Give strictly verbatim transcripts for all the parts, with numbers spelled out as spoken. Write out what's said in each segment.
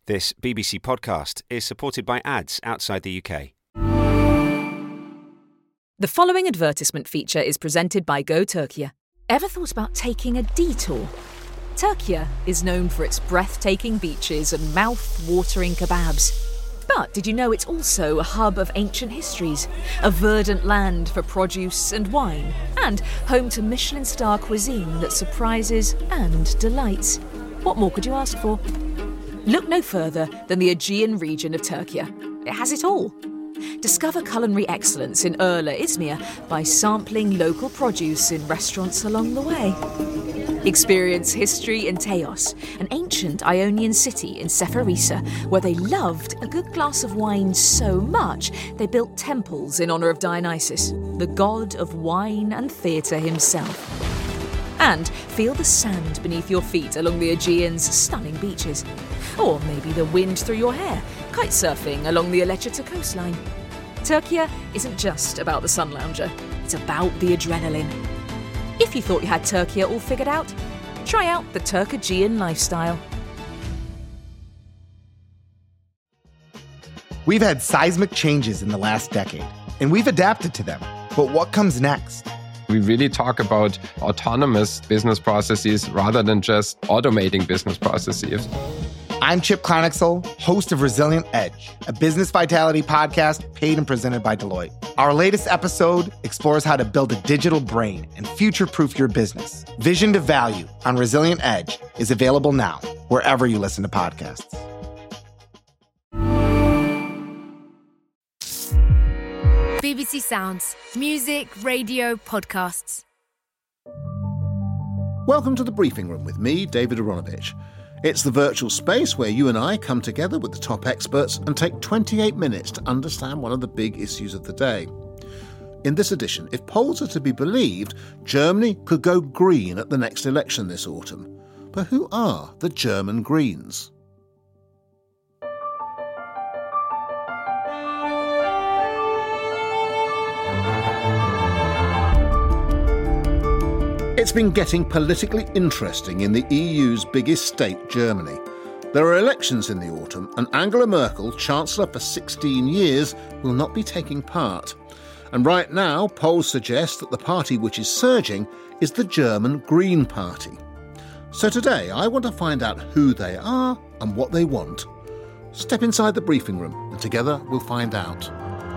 This B B C podcast is supported by ads outside the U K. The following advertisement feature is presented by Go Turkey. Ever thought about taking a detour? Turkey is known for its breathtaking beaches and mouth-watering kebabs. But did you know it's also a hub of ancient histories, a verdant land for produce and wine, and home to Michelin star cuisine that surprises and delights? What more could you ask for? Look no further than the Aegean region of Turkey. It has it all. Discover culinary excellence in Urla, Izmir by sampling local produce in restaurants along the way. Experience history in Teos, an ancient Ionian city in Seferisa, where they loved a good glass of wine so much they built temples in honour of Dionysus, the god of wine and theatre himself. And feel the sand beneath your feet along the Aegean's stunning beaches. Or maybe the wind through your hair, kite surfing along the Aletschata coastline. Turkey isn't just about the sun lounger, it's about the adrenaline. If you thought you had Turkey all figured out, try out the Turk-Aegean lifestyle. We've had seismic changes in the last decade, and we've adapted to them. But what comes next? We really talk about autonomous business processes rather than just automating business processes. I'm Chip Kleinexel, host of Resilient Edge, a business vitality podcast paid and presented by Deloitte. Our latest episode explores how to build a digital brain and future-proof your business. Vision to Value on Resilient Edge is available now, wherever you listen to podcasts. B B C Sounds. Music, radio, podcasts. Welcome to The Briefing Room with me, David Aronovich. It's the virtual space where you and I come together with the top experts and take twenty-eight minutes to understand one of the big issues of the day. In this edition, if polls are to be believed, Germany could go green at the next election this autumn. But who are the German Greens? It's been getting politically interesting in the E U's biggest state, Germany. There are elections in the autumn, and Angela Merkel, Chancellor for sixteen years, will not be taking part. And right now, polls suggest that the party which is surging is the German Green Party. So today, I want to find out who they are and what they want. Step inside the briefing room, and together we'll find out.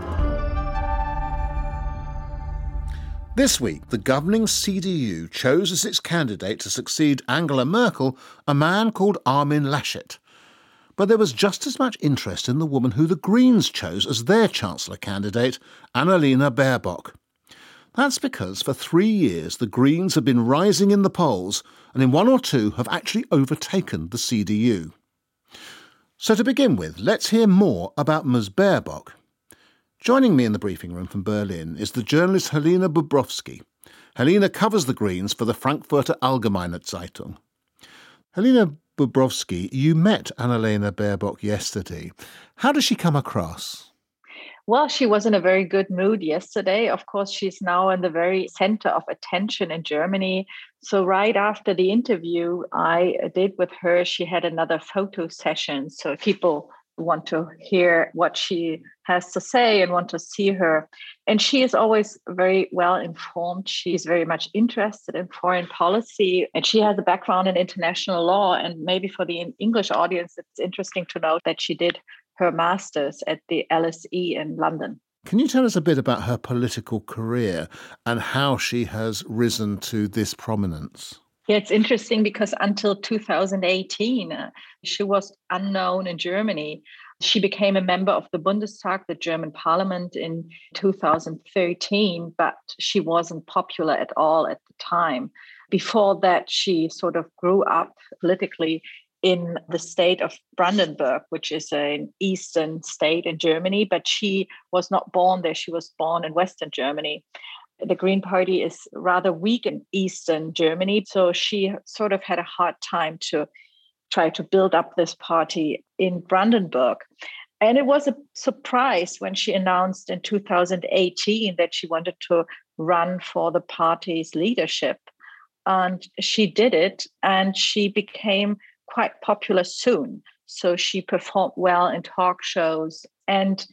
This week, the governing C D U chose as its candidate to succeed Angela Merkel a man called Armin Laschet. But there was just as much interest in the woman who the Greens chose as their Chancellor candidate, Annalena Baerbock. That's because for three years the Greens have been rising in the polls and in one or two have actually overtaken the C D U. So to begin with, let's hear more about Ms Baerbock. Joining me in the briefing room from Berlin is the journalist Helena Bobrovsky. Helena covers the Greens for the Frankfurter Allgemeine Zeitung. Helena Bobrovsky, you met Annalena Baerbock yesterday. How does she come across? Well, she was in a very good mood yesterday. Of course, she's now in the very center of attention in Germany. So right after the interview I did with her, she had another photo session. So people want to hear what she has to say and want to see her. And she is always very well informed. She's very much interested in foreign policy, and she has a background in international law. And maybe for the English audience, it's interesting to note that she did her master's at the L S E in London. Can you tell us a bit about her political career and how she has risen to this prominence? Yeah, it's interesting because until two thousand eighteen, uh, she was unknown in Germany. She became a member of the Bundestag, the German parliament, in two thousand thirteen, but she wasn't popular at all at the time. Before that, she sort of grew up politically in the state of Brandenburg, which is an eastern state in Germany, but she was not born there. She was born in Western Germany. The Green Party is rather weak in Eastern Germany, so she sort of had a hard time to try to build up this party in Brandenburg. And it was a surprise when she announced in two thousand eighteen that she wanted to run for the party's leadership. And she did it, and she became quite popular soon. So she performed well in talk shows, and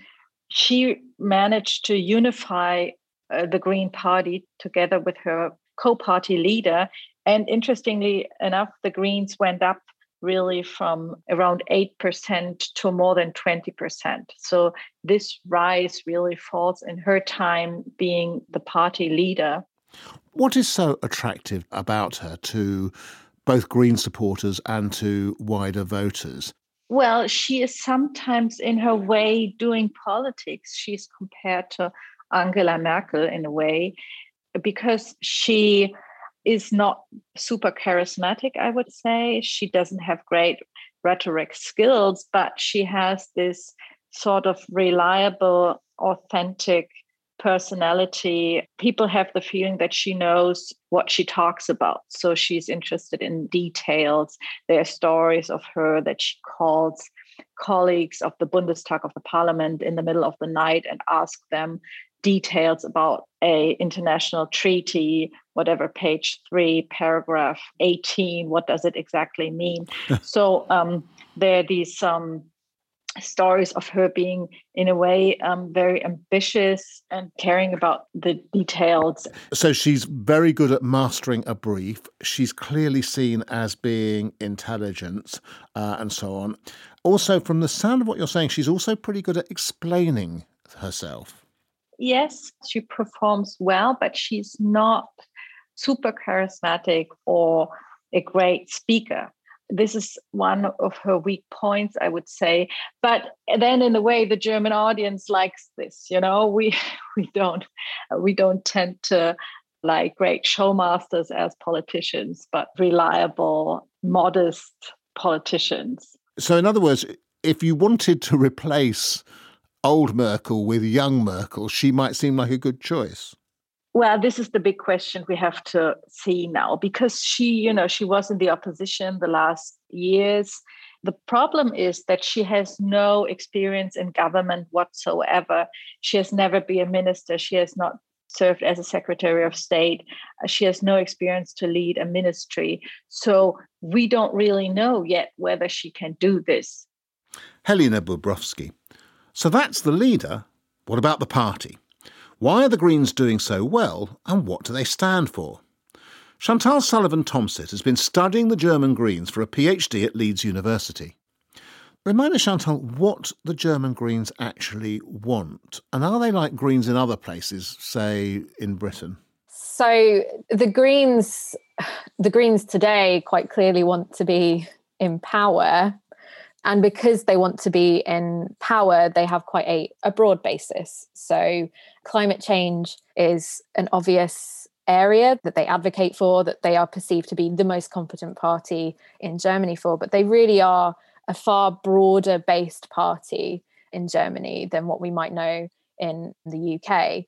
she managed to unify uh, the Green Party together with her co-party leader. And interestingly enough, the Greens went up really from around eight percent to more than twenty percent. So this rise really falls in her time being the party leader. What is so attractive about her to both Green supporters and to wider voters? Well, she is sometimes in her way doing politics. She's compared to Angela Merkel in a way, because she is not super charismatic, I would say. She doesn't have great rhetoric skills, but she has this sort of reliable, authentic personality. People have the feeling that she knows what she talks about. So she's interested in details. There are stories of her that she calls colleagues of the Bundestag, of the parliament, in the middle of the night and asks them details about a international treaty, whatever, page three, paragraph eighteen, what does it exactly mean? So um, there are these um, stories of her being, in a way, um, very ambitious and caring about the details. So she's very good at mastering a brief. She's clearly seen as being intelligent uh, and so on. Also, from the sound of what you're saying, she's also pretty good at explaining herself. Yes, she performs well, but she's not super charismatic or a great speaker. This is one of her weak points, I would say. But then, in a way, the German audience likes this. You know, we we don't we don't tend to like great showmasters as politicians, but reliable, modest politicians. So, in other words, if you wanted to replace old Merkel with young Merkel, she might seem like a good choice. Well, this is the big question we have to see now, because she, you know, she was in the opposition the last years. The problem is that she has no experience in government whatsoever. She has never been a minister. She has not served as a Secretary of State. She has no experience to lead a ministry. So we don't really know yet whether she can do this. Helena Bobrovsky. So that's the leader. What about the party? Why are the Greens doing so well, and what do they stand for? Chantal Sullivan-Tomsit has been studying the German Greens for a PhD at Leeds University. Remind us, Chantal, what the German Greens actually want, and are they like Greens in other places, say in Britain? So the Greens, the Greens today quite clearly want to be in power. And because they want to be in power, they have quite a, a broad basis. So climate change is an obvious area that they advocate for, that they are perceived to be the most competent party in Germany for. But they really are a far broader based party in Germany than what we might know in the U K.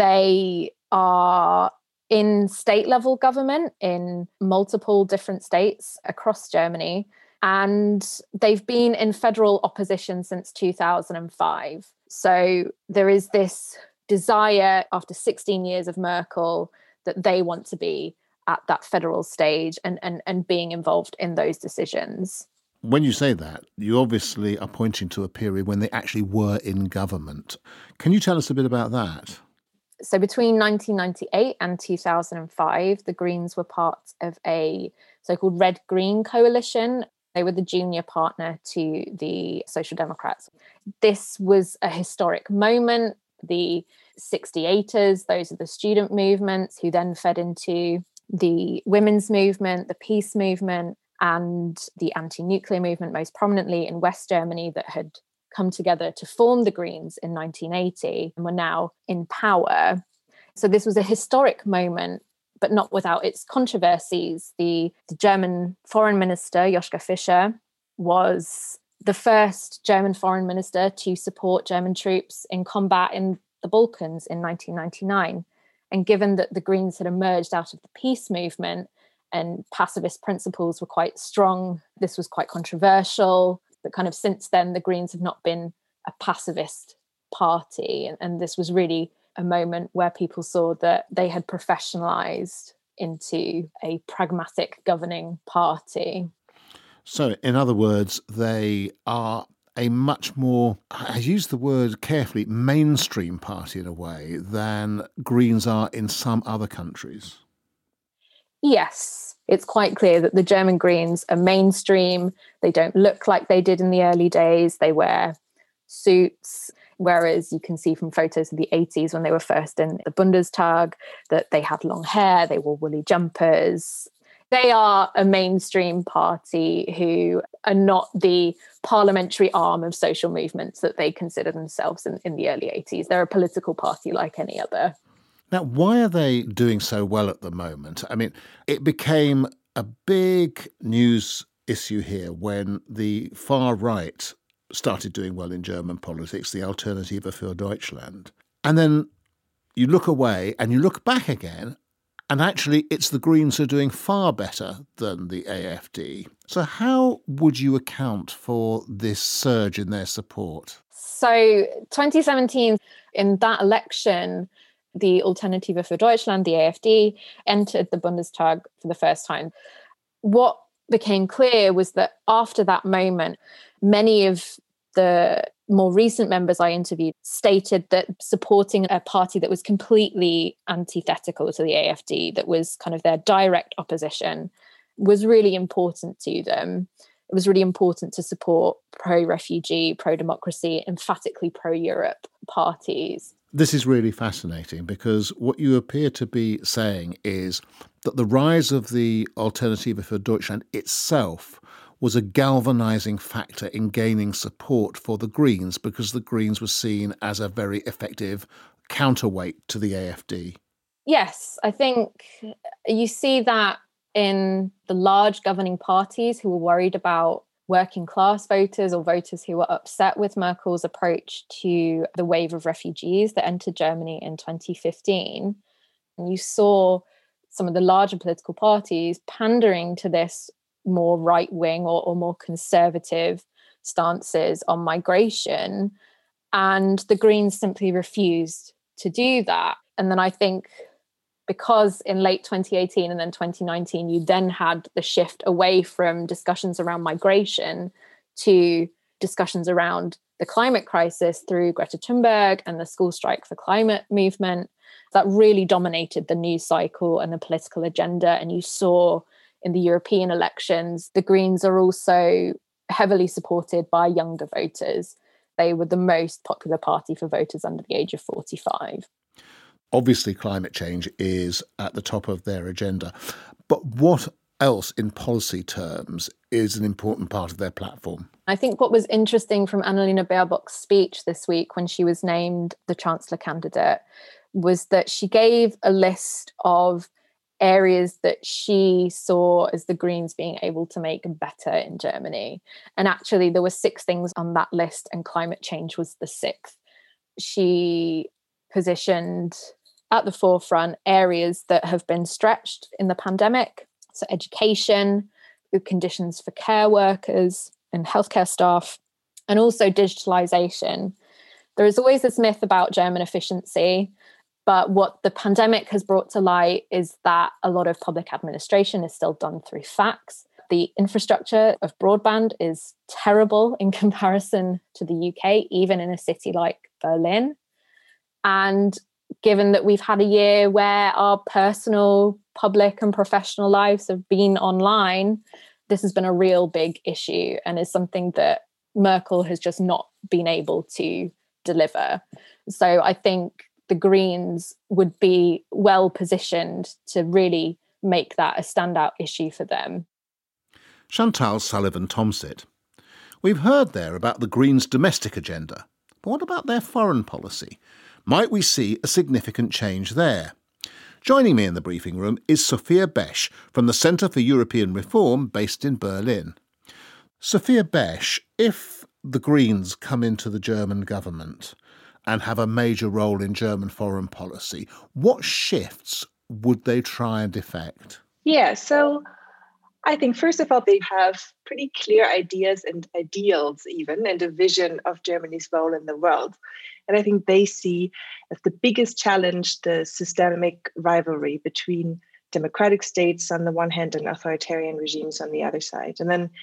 They are in state level government in multiple different states across Germany. And they've been in federal opposition since two thousand five. So there is this desire after sixteen years of Merkel that they want to be at that federal stage and, and, and being involved in those decisions. When you say that, you obviously are pointing to a period when they actually were in government. Can you tell us a bit about that? So between nineteen ninety-eight and two thousand five, the Greens were part of a so-called Red-Green coalition. They were the junior partner to the Social Democrats. This was a historic moment. The sixty-eighters, those are the student movements who then fed into the women's movement, the peace movement, and the anti-nuclear movement, most prominently in West Germany, that had come together to form the Greens in nineteen eighty and were now in power. So this was a historic moment, but not without its controversies. The, the German foreign minister, Joschka Fischer, was the first German foreign minister to support German troops in combat in the Balkans in nineteen ninety-nine. And given that the Greens had emerged out of the peace movement and pacifist principles were quite strong, this was quite controversial. But kind of since then, the Greens have not been a pacifist party. And, and this was really a moment where people saw that they had professionalized into a pragmatic governing party. So, in other words, they are a much more, I use the word carefully, mainstream party in a way than Greens are in some other countries. Yes, it's quite clear that the German Greens are mainstream. They don't look like they did in the early days. They wear suits, whereas you can see from photos of the eighties when they were first in the Bundestag that they had long hair, they wore woolly jumpers. They are a mainstream party who are not the parliamentary arm of social movements that they consider themselves in, in the early eighties. They're a political party like any other. Now, why are they doing so well at the moment? I mean, it became a big news issue here when the far right started doing well in German politics, the Alternative für Deutschland. And then you look away and you look back again, and actually it's the Greens who are doing far better than the A F D. So how would you account for this surge in their support? So twenty seventeen, in that election, the Alternative für Deutschland, the A F D, entered the Bundestag for the first time. What became clear was that after that moment, many of the more recent members I interviewed stated that supporting a party that was completely antithetical to the A F D, that was kind of their direct opposition, was really important to them. It was really important to support pro-refugee, pro-democracy, emphatically pro-Europe parties. This is really fascinating because what you appear to be saying is that the rise of the Alternative für Deutschland itself was a galvanising factor in gaining support for the Greens because the Greens were seen as a very effective counterweight to the A F D. Yes, I think you see that in the large governing parties who were worried about working class voters or voters who were upset with Merkel's approach to the wave of refugees that entered Germany in twenty fifteen. And you saw some of the larger political parties pandering to this more right-wing or, or more conservative stances on migration. And the Greens simply refused to do that. And then I think because in late twenty eighteen and then twenty nineteen, you then had the shift away from discussions around migration to discussions around the climate crisis through Greta Thunberg and the School Strike for Climate movement, that really dominated the news cycle and the political agenda. And you saw in the European elections, the Greens are also heavily supported by younger voters. They were the most popular party for voters under the age of forty-five. Obviously, climate change is at the top of their agenda. But what else in policy terms is an important part of their platform? I think what was interesting from Annalena Baerbock's speech this week when she was named the Chancellor candidate was that she gave a list of areas that she saw as the Greens being able to make better in Germany. And actually, there were six things on that list, and climate change was the sixth. She positioned at the forefront areas that have been stretched in the pandemic. So education, good conditions for care workers and healthcare staff, and also digitalization. There is always this myth about German efficiency, but what the pandemic has brought to light is that a lot of public administration is still done through fax. The infrastructure of broadband is terrible in comparison to the U K, even in a city like Berlin. And given that we've had a year where our personal, public and professional lives have been online, this has been a real big issue and is something that Merkel has just not been able to deliver. So I think the Greens would be well positioned to really make that a standout issue for them. Chantal Sullivan-Tomsit. We've heard there about the Greens' domestic agenda, but what about their foreign policy? Might we see a significant change there? Joining me in the briefing room is Sophia Besch from the Centre for European Reform based in Berlin. Sophia Besch, if the Greens come into the German government and have a major role in German foreign policy, what shifts would they try and effect? Yeah, so I think, first of all, they have pretty clear ideas and ideals even, and a vision of Germany's role in the world. And I think they see as the biggest challenge the systemic rivalry between democratic states on the one hand and authoritarian regimes on the other side. And then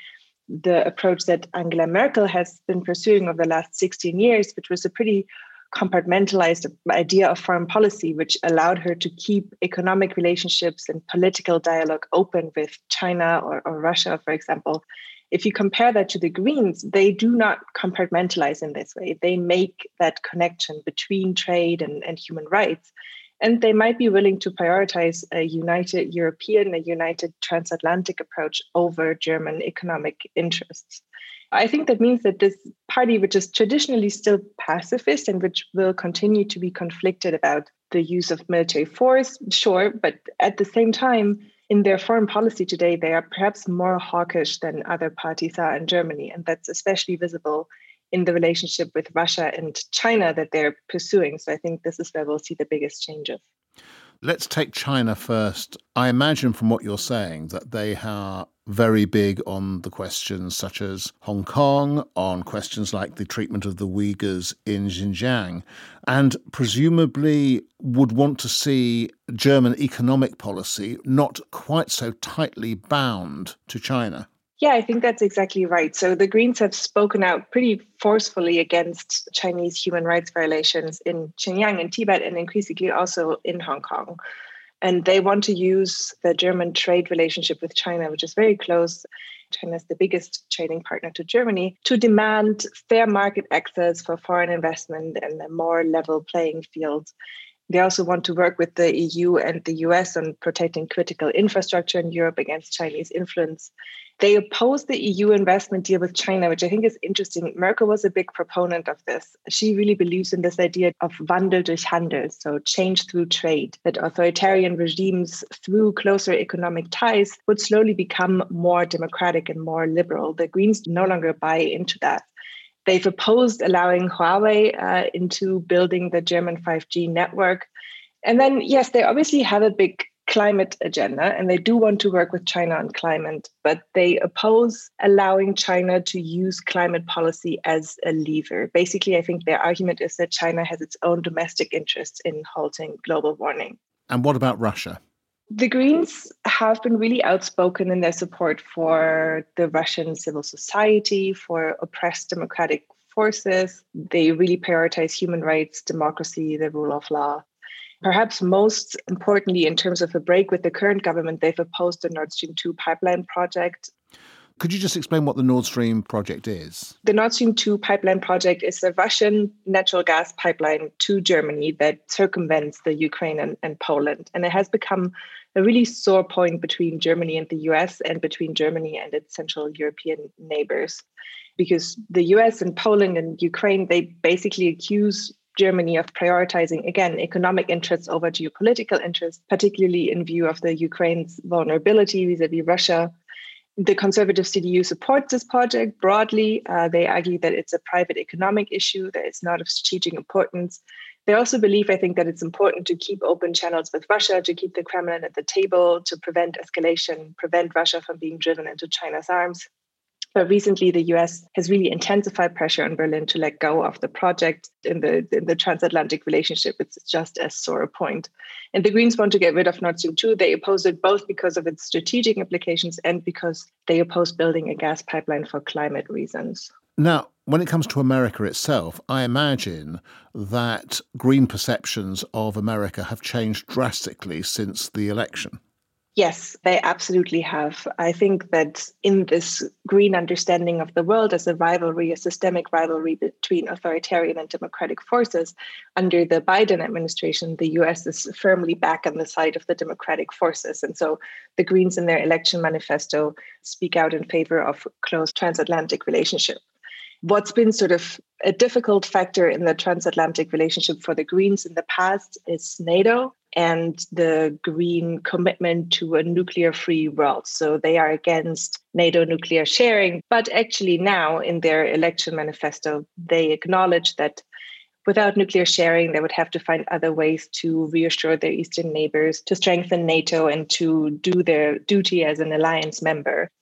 the approach that Angela Merkel has been pursuing over the last sixteen years, which was a pretty compartmentalized idea of foreign policy, which allowed her to keep economic relationships and political dialogue open with China or, or Russia, for example. If you compare that to the Greens, they do not compartmentalize in this way. They make that connection between trade and, and human rights. And they might be willing to prioritize a united European, a united transatlantic approach over German economic interests. I think that means that this party, which is traditionally still pacifist and which will continue to be conflicted about the use of military force, sure, but at the same time, in their foreign policy today, they are perhaps more hawkish than other parties are in Germany. And that's especially visible in the relationship with Russia and China that they're pursuing. So I think this is where we'll see the biggest changes. Let's take China first. I imagine from what you're saying that they are very big on the questions such as Hong Kong, on questions like the treatment of the Uyghurs in Xinjiang, and presumably would want to see German economic policy not quite so tightly bound to China. Yeah, I think that's exactly right. So the Greens have spoken out pretty forcefully against Chinese human rights violations in Xinjiang and Tibet, and increasingly also in Hong Kong. And they want to use the German trade relationship with China, which is very close. China is the biggest trading partner to Germany, to demand fair market access for foreign investment and a more level playing field. They also want to work with the E U and the U S on protecting critical infrastructure in Europe against Chinese influence. They oppose the E U investment deal with China, which I think is interesting. Merkel was a big proponent of this. She really believes in this idea of Wandel durch Handel, so change through trade, that authoritarian regimes through closer economic ties would slowly become more democratic and more liberal. The Greens no longer buy into that. They've opposed allowing Huawei uh, into building the German five G network. And then, yes, they obviously have a big climate agenda, and they do want to work with China on climate, but they oppose allowing China to use climate policy as a lever. Basically, I think their argument is that China has its own domestic interests in halting global warming. And what about Russia? The Greens have been really outspoken in their support for the Russian civil society, for oppressed democratic forces. They really prioritize human rights, democracy, the rule of law. Perhaps most importantly, in terms of a break with the current government, they've opposed the Nord Stream two pipeline project. Could you just explain what the Nord Stream project is? The Nord Stream two pipeline project is a Russian natural gas pipeline to Germany that circumvents the Ukraine and, and Poland. And it has become a really sore point between Germany and the U S and between Germany and its Central European neighbors. Because the U S and Poland and Ukraine, they basically accuse Germany of prioritizing, again, economic interests over geopolitical interests, particularly in view of the Ukraine's vulnerability vis-a-vis Russia. The conservative C D U supports this project broadly. Uh, they argue that it's a private economic issue, that it's not of strategic importance. They also believe, I think, that it's important to keep open channels with Russia, to keep the Kremlin at the table, to prevent escalation, prevent Russia from being driven into China's arms. But recently, the U S has really intensified pressure on Berlin to let go of the project in the, in the transatlantic relationship. It's just as sore a point. And the Greens want to get rid of Nord Stream two. They oppose it both because of its strategic implications and because they oppose building a gas pipeline for climate reasons. Now, when it comes to America itself, I imagine that Green perceptions of America have changed drastically since the election. Yes, they absolutely have. I think that in this Green understanding of the world as a rivalry, a systemic rivalry between authoritarian and democratic forces, under the Biden administration, the U S is firmly back on the side of the democratic forces. And so the Greens in their election manifesto speak out in favor of close transatlantic relationship. What's been sort of a difficult factor in the transatlantic relationship for the Greens in the past is NATO and the Green commitment to a nuclear-free world. So they are against NATO nuclear sharing. But actually now in their election manifesto, they acknowledge that without nuclear sharing, they would have to find other ways to reassure their eastern neighbors, to strengthen NATO and to do their duty as an alliance member.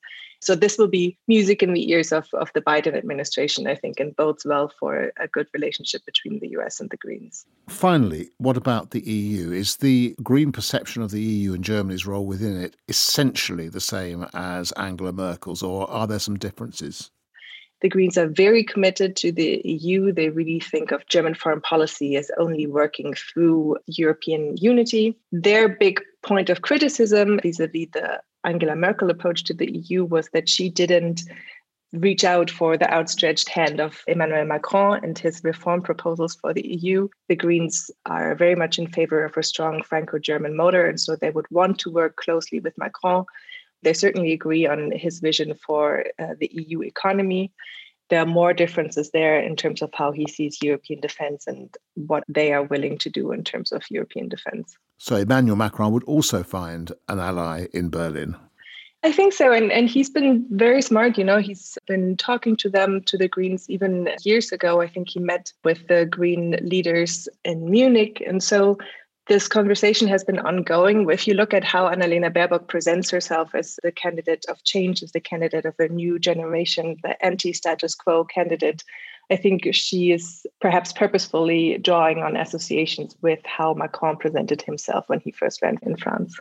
So this will be music in the ears of, of the Biden administration, I think, and bodes well for a good relationship between the U S and the Greens. Finally, what about the E U? Is the Green perception of the E U and Germany's role within it essentially the same as Angela Merkel's, or are there some differences? The Greens are very committed to the E U. They really think of German foreign policy as only working through European unity. Their big point of criticism vis-a-vis the Angela Merkel approach to the E U was that she didn't reach out for the outstretched hand of Emmanuel Macron and his reform proposals for the E U. The Greens are very much in favor of a strong Franco-German motor, and so they would want to work closely with Macron. They certainly agree on his vision for uh, the E U economy. There are more differences there in terms of how he sees European defense and what they are willing to do in terms of European defense. So Emmanuel Macron would also find an ally in Berlin? I think so. And, and he's been very smart. You know, he's been talking to them, to the Greens, even years ago. I think he met with the Green leaders in Munich. And so this conversation has been ongoing. If you look at how Annalena Baerbock presents herself as the candidate of change, as the candidate of a new generation, the anti-status quo candidate, I think she is perhaps purposefully drawing on associations with how Macron presented himself when he first ran in France.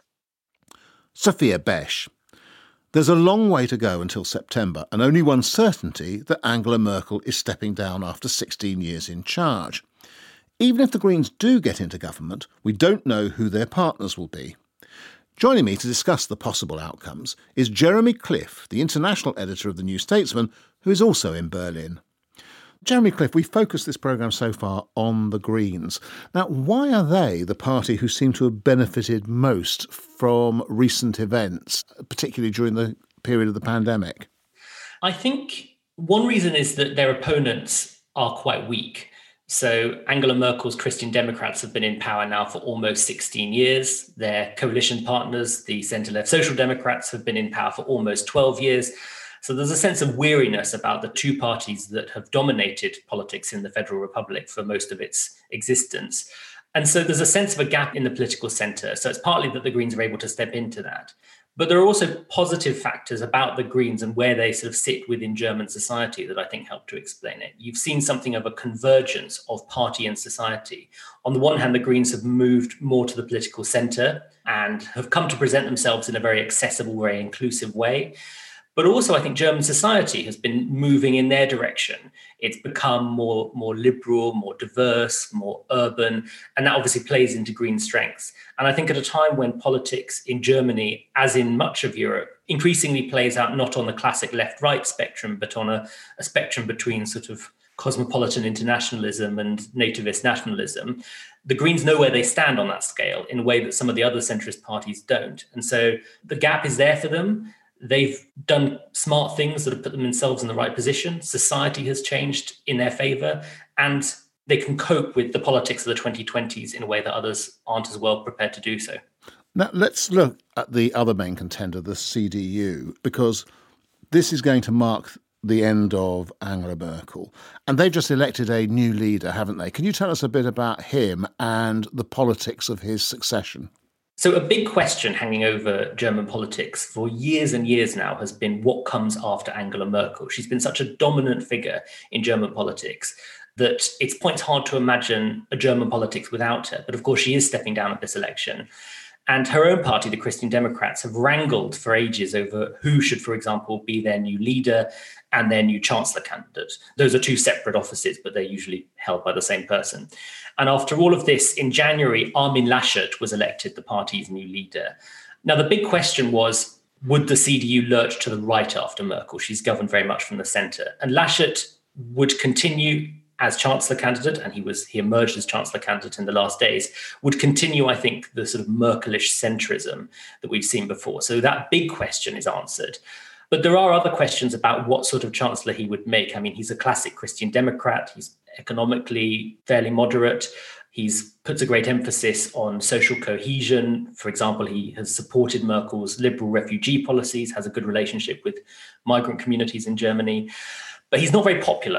Sophia Besch. There's a long way to go until September, and only one certainty, that Angela Merkel is stepping down after sixteen years in charge. Even if the Greens do get into government, we don't know who their partners will be. Joining me to discuss the possible outcomes is Jeremy Cliff, the international editor of The New Statesman, who is also in Berlin. Jeremy Cliff, we focused this programme so far on the Greens. Now, why are they the party who seem to have benefited most from recent events, particularly during the period of the pandemic? I think one reason is that their opponents are quite weak. So Angela Merkel's Christian Democrats have been in power now for almost sixteen years. Their coalition partners, the centre-left Social Democrats, have been in power for almost twelve years. So there's a sense of weariness about the two parties that have dominated politics in the Federal Republic for most of its existence. And so there's a sense of a gap in the political centre. So it's partly that the Greens are able to step into that. But there are also positive factors about the Greens and where they sort of sit within German society that I think help to explain it. You've seen something of a convergence of party and society. On the one hand, the Greens have moved more to the political centre and have come to present themselves in a very accessible, very inclusive way. But also, I think German society has been moving in their direction. It's become more, more liberal, more diverse, more urban, and that obviously plays into Green strengths. And I think at a time when politics in Germany, as in much of Europe, increasingly plays out not on the classic left-right spectrum, but on a, a spectrum between sort of cosmopolitan internationalism and nativist nationalism, the Greens know where they stand on that scale in a way that some of the other centrist parties don't. And so the gap is there for them. They've done smart things that have put themselves in the right position. Society has changed in their favour, and they can cope with the politics of the twenty twenties in a way that others aren't as well prepared to do so. Now, let's look at the other main contender, the C D U, because this is going to mark the end of Angela Merkel. And they've just elected a new leader, haven't they? Can you tell us a bit about him and the politics of his succession? So a big question hanging over German politics for years and years now has been what comes after Angela Merkel. She's been such a dominant figure in German politics that it's points hard to imagine a German politics without her. But of course, she is stepping down at this election. And her own party, the Christian Democrats, have wrangled for ages over who should, for example, be their new leader and their new chancellor candidate. Those are two separate offices, but they're usually held by the same person. And after all of this, in January, Armin Laschet was elected the party's new leader. Now, the big question was, would the C D U lurch to the right after Merkel? She's governed very much from the centre. And Laschet would continue as chancellor candidate, and he was he emerged as chancellor candidate in the last days, would continue, I think, the sort of Merkelish centrism that we've seen before. So that big question is answered. But there are other questions about what sort of chancellor he would make. I mean, he's a classic Christian Democrat. He's economically fairly moderate. He's puts a great emphasis on social cohesion. For example, he has supported Merkel's liberal refugee policies, has a good relationship with migrant communities in Germany. But he's not very popular.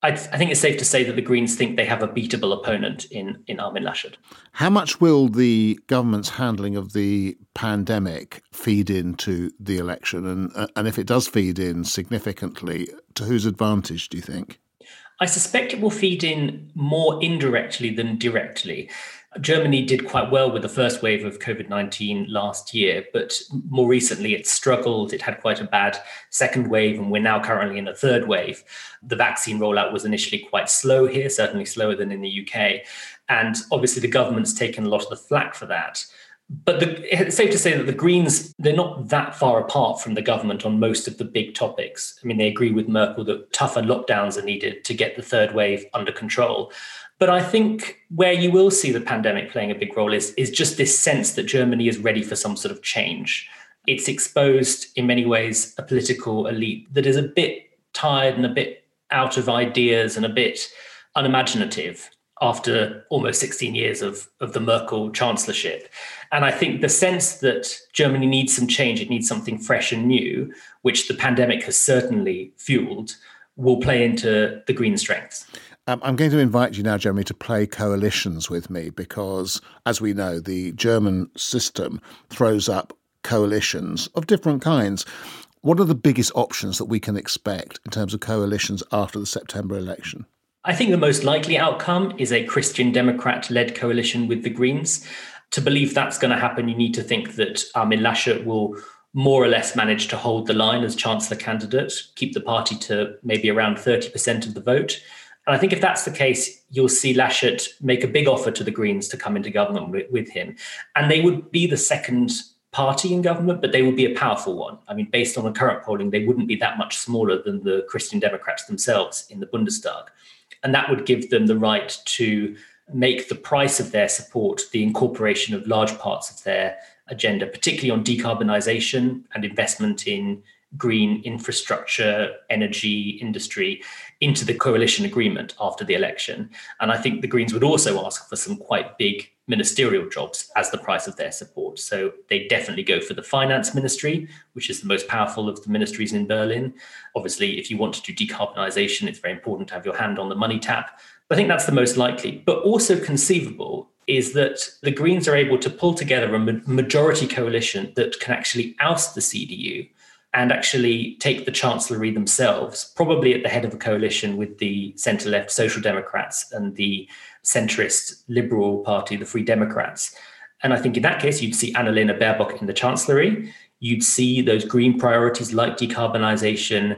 I, th- I think it's safe to say that the Greens think they have a beatable opponent in, in Armin Laschet. How much will the government's handling of the pandemic feed into the election? And, and if it does feed in significantly, to whose advantage do you think? I suspect it will feed in more indirectly than directly. Germany did quite well with the first wave of COVID nineteen last year, but more recently it struggled. It had quite a bad second wave, and we're now currently in a third wave. The vaccine rollout was initially quite slow here, certainly slower than in the U K. And obviously the government's taken a lot of the flack for that. But the, it's safe to say that the Greens, they're not that far apart from the government on most of the big topics. I mean, they agree with Merkel that tougher lockdowns are needed to get the third wave under control. But I think where you will see the pandemic playing a big role is, is just this sense that Germany is ready for some sort of change. It's exposed in many ways a political elite that is a bit tired and a bit out of ideas and a bit unimaginative after almost sixteen years of, of the Merkel chancellorship. And I think the sense that Germany needs some change, it needs something fresh and new, which the pandemic has certainly fueled, will play into the Green strengths. Um, I'm going to invite you now, Jeremy, to play coalitions with me because, as we know, the German system throws up coalitions of different kinds. What are the biggest options that we can expect in terms of coalitions after the September election? I think the most likely outcome is a Christian Democrat-led coalition with the Greens. To believe that's going to happen, you need to think that Armin Laschet will more or less manage to hold the line as Chancellor candidate, keep the party to maybe around thirty percent of the vote. And I think if that's the case, you'll see Laschet make a big offer to the Greens to come into government with, with him. And they would be the second party in government, but they would be a powerful one. I mean, based on the current polling, they wouldn't be that much smaller than the Christian Democrats themselves in the Bundestag. And that would give them the right to make the price of their support the incorporation of large parts of their agenda, particularly on decarbonisation and investment in green infrastructure, energy, industry, into the coalition agreement after the election. And I think the Greens would also ask for some quite big ministerial jobs as the price of their support. So they definitely go for the finance ministry, which is the most powerful of the ministries in Berlin. Obviously, if you want to do decarbonisation, it's very important to have your hand on the money tap. But I think that's the most likely. But also conceivable is that the Greens are able to pull together a majority coalition that can actually oust the C D U and actually take the chancellery themselves, probably at the head of a coalition with the centre-left Social Democrats and the centrist Liberal Party, the Free Democrats. And I think in that case, you'd see Annalena Baerbock in the chancellery. You'd see those green priorities like decarbonisation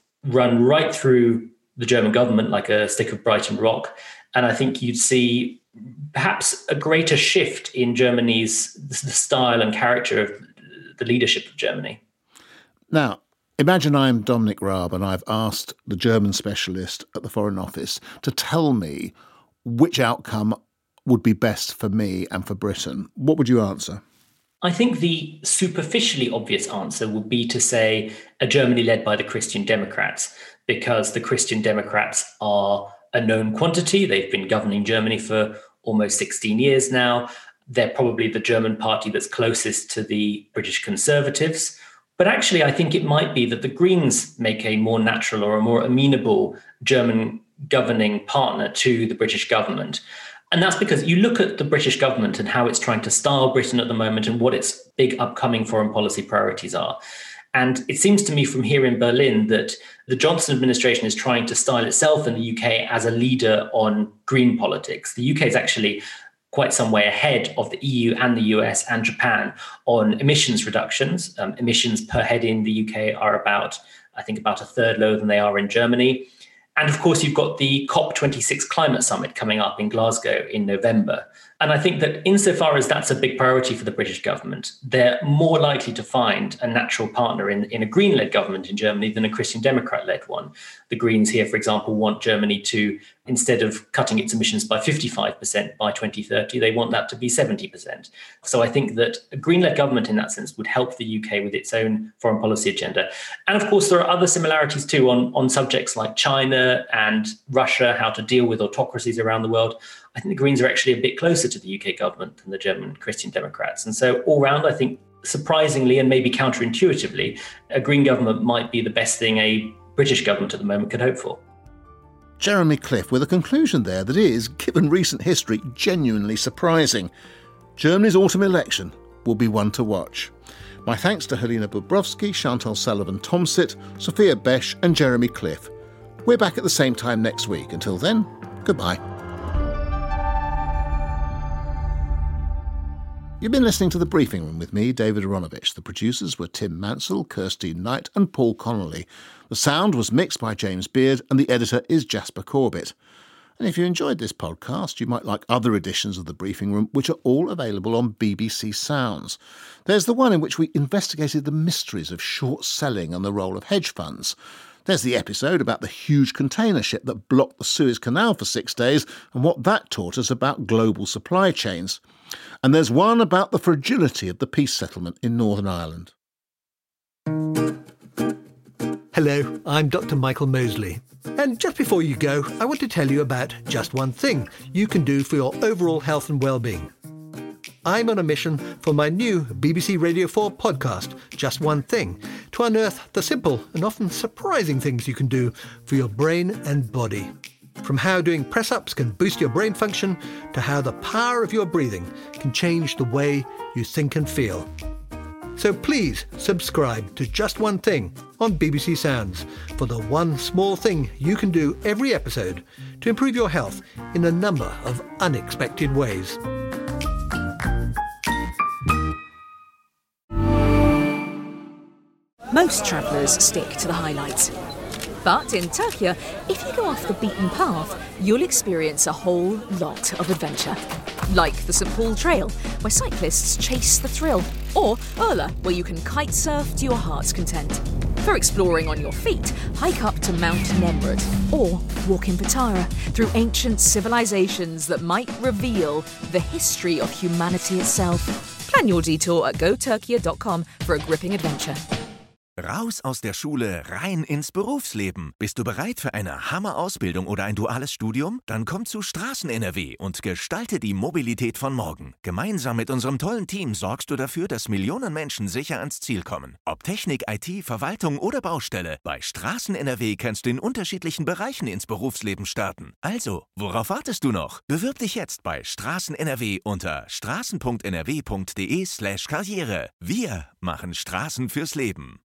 run right through the German government like a stick of Brighton rock. And I think you'd see perhaps a greater shift in Germany's the style and character of the leadership of Germany. Now, imagine I'm Dominic Raab and I've asked the German specialist at the Foreign Office to tell me which outcome would be best for me and for Britain. What would you answer? I think the superficially obvious answer would be to say a Germany led by the Christian Democrats, because the Christian Democrats are a known quantity. They've been governing Germany for almost sixteen years now. They're probably the German party that's closest to the British Conservatives. But actually, I think it might be that the Greens make a more natural or a more amenable German governing partner to the British government. And that's because you look at the British government and how it's trying to style Britain at the moment and what its big upcoming foreign policy priorities are. And it seems to me from here in Berlin that the Johnson administration is trying to style itself in the U K as a leader on green politics. The U K is actually quite some way ahead of the E U and the U S and Japan on emissions reductions. Um, emissions per head in the U K are about, I think, about a third lower than they are in Germany. And of course, you've got the COP twenty-six climate summit coming up in Glasgow in November. And I think that insofar as that's a big priority for the British government, they're more likely to find a natural partner in, in a Green-led government in Germany than a Christian Democrat-led one. The Greens here, for example, want Germany to, instead of cutting its emissions by fifty-five percent by twenty thirty, they want that to be seventy percent. So I think that a Green-led government in that sense would help the U K with its own foreign policy agenda. And of course, there are other similarities too on, on subjects like China and Russia, how to deal with autocracies around the world. I think the Greens are actually a bit closer to the U K government than the German Christian Democrats. And so all round, I think, surprisingly and maybe counterintuitively, a Green government might be the best thing a British government at the moment could hope for. Jeremy Cliff with a conclusion there that is, given recent history, genuinely surprising. Germany's autumn election will be one to watch. My thanks to Helena Bobrovsky, Chantal Sullivan-Tomsit, Sophia Besch and Jeremy Cliff. We're back at the same time next week. Until then, goodbye. You've been listening to The Briefing Room with me, David Aronovich. The producers were Tim Mansell, Kirsty Knight and Paul Connolly. The sound was mixed by James Beard and the editor is Jasper Corbett. And if you enjoyed this podcast, you might like other editions of The Briefing Room, which are all available on B B C Sounds. There's the one in which we investigated the mysteries of short selling and the role of hedge funds. There's the episode about the huge container ship that blocked the Suez Canal for six days and what that taught us about global supply chains. And there's one about the fragility of the peace settlement in Northern Ireland. Hello, I'm Doctor Michael Mosley. And just before you go, I want to tell you about just one thing you can do for your overall health and well-being. I'm on a mission for my new B B C Radio four podcast, Just One Thing, to unearth the simple and often surprising things you can do for your brain and body. From how doing press-ups can boost your brain function to how the power of your breathing can change the way you think and feel. So please subscribe to Just One Thing on B B C Sounds for the one small thing you can do every episode to improve your health in a number of unexpected ways. Most travellers stick to the highlights. But in Turkey, if you go off the beaten path, you'll experience a whole lot of adventure. Like the Saint Paul Trail, where cyclists chase the thrill, or Urla, where you can kite surf to your heart's content. For exploring on your feet, hike up to Mount Nemrut, or walk in Patara through ancient civilizations that might reveal the history of humanity itself. Plan your detour at go turkey dot com for a gripping adventure. Raus aus der Schule, rein ins Berufsleben. Bist du bereit für eine Hammer-Ausbildung oder ein duales Studium? Dann komm zu Straßen N R W und gestalte die Mobilität von morgen. Gemeinsam mit unserem tollen Team sorgst du dafür, dass Millionen Menschen sicher ans Ziel kommen. Ob Technik, I T, Verwaltung oder Baustelle, bei Straßen N R W kannst du in unterschiedlichen Bereichen ins Berufsleben starten. Also, worauf wartest du noch? Bewirb dich jetzt bei Straßen N R W unter straßen punkt n r w punkt d e slash karriere. Wir machen Straßen fürs Leben.